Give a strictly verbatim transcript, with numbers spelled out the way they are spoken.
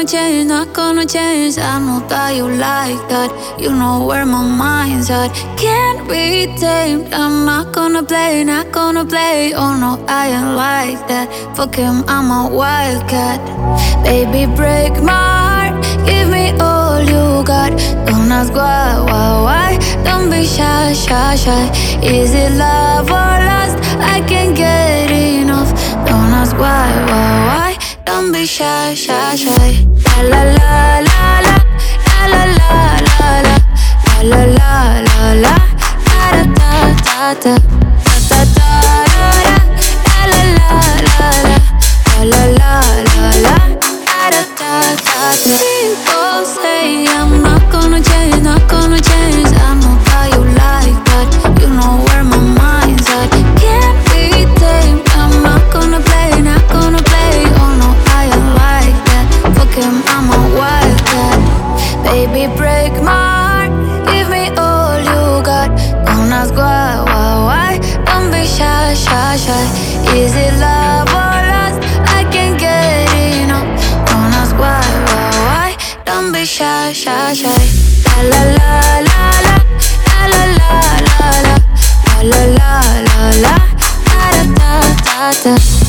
gonna change, not gonna change. I know that you like that. You know where my mind's at. Can't be tamed. I'm not gonna play, not gonna play. Oh no, I ain't like that. Fuck him, I'm a wildcat. Baby, break my heart. Give me all you got. Don't ask why, why, why. Don't be shy, shy, shy. Is it love or lust? I can't get enough. Don't ask why, why, why. Don't be shy, shy, shy. La la la la la la la la la la la la la la la da da da da da da da da la la la la la la la la da da da da. People say I'm not gonna change, not gonna change. I know how you like that. You know where my mind's at. Can't be tamed. I'm not gonna play, not gonna play. Oh no, I ain't like that. Fuck him, I'm a wildcat. Baby, break my heart. Give me all you got. Don't ask why, why, why. Don't be shy, shy, shy. Is it love or lust? I can't get enough. Don't ask why, why, why. Don't be shy, shy, shy. La la la la la la la la la la la la la la la da da da da.